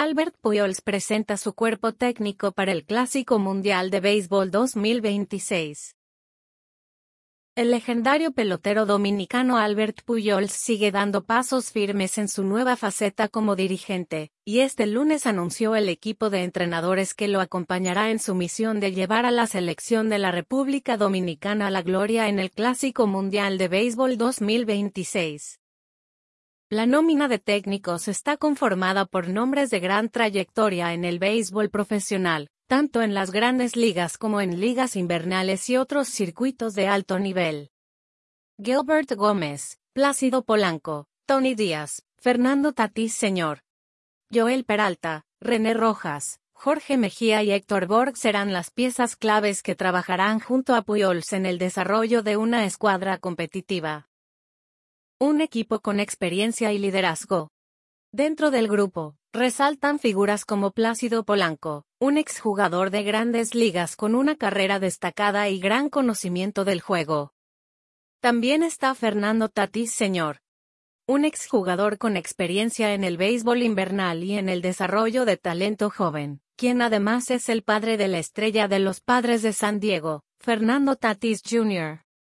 Albert Pujols presenta su cuerpo técnico para el Clásico Mundial de Béisbol 2026. El legendario pelotero dominicano Albert Pujols sigue dando pasos firmes en su nueva faceta como dirigente, y este lunes anunció el equipo de entrenadores que lo acompañará en su misión de llevar a la selección de la República Dominicana a la gloria en el Clásico Mundial de Béisbol 2026. La nómina de técnicos está conformada por nombres de gran trayectoria en el béisbol profesional, tanto en las grandes ligas como en ligas invernales y otros circuitos de alto nivel. Gilbert Gómez, Plácido Polanco, Tony Díaz, Fernando Tatís Sr., Joel Peralta, René Rojas, Jorge Mejía y Héctor Borg serán las piezas claves que trabajarán junto a Pujols en el desarrollo de una escuadra competitiva. Un equipo con experiencia y liderazgo. Dentro del grupo, resaltan figuras como Plácido Polanco, un exjugador de grandes ligas con una carrera destacada y gran conocimiento del juego. También está Fernando Tatís Sr., un exjugador con experiencia en el béisbol invernal y en el desarrollo de talento joven, quien además es el padre de la estrella de los Padres de San Diego, Fernando Tatís Jr.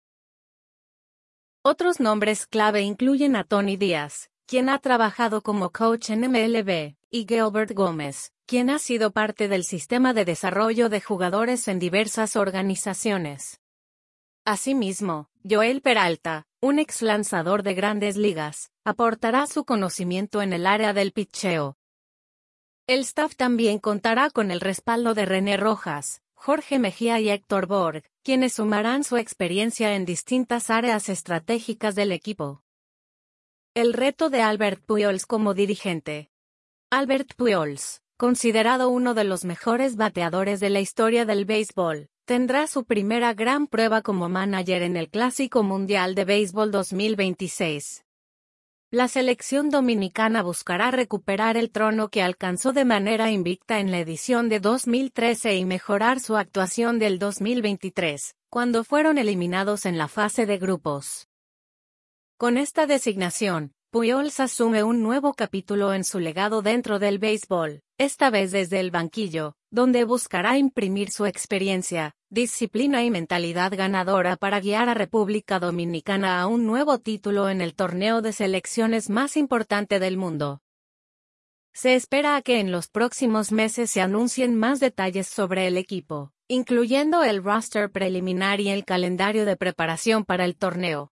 Otros nombres clave incluyen a Tony Díaz, quien ha trabajado como coach en MLB, y Gilbert Gómez, quien ha sido parte del sistema de desarrollo de jugadores en diversas organizaciones. Asimismo, Joel Peralta, un ex lanzador de grandes ligas, aportará su conocimiento en el área del pitcheo. El staff también contará con el respaldo de René Rojas, Jorge Mejía y Héctor Borg, quienes sumarán su experiencia en distintas áreas estratégicas del equipo. El reto de Albert Pujols como dirigente. Albert Pujols, considerado uno de los mejores bateadores de la historia del béisbol, tendrá su primera gran prueba como manager en el Clásico Mundial de Béisbol 2026. La selección dominicana buscará recuperar el trono que alcanzó de manera invicta en la edición de 2013 y mejorar su actuación del 2023, cuando fueron eliminados en la fase de grupos. Con esta designación, Pujols asume un nuevo capítulo en su legado dentro del béisbol, esta vez desde el banquillo, donde buscará imprimir su experiencia, disciplina y mentalidad ganadora para guiar a República Dominicana a un nuevo título en el torneo de selecciones más importante del mundo. Se espera a que en los próximos meses se anuncien más detalles sobre el equipo, incluyendo el roster preliminar y el calendario de preparación para el torneo.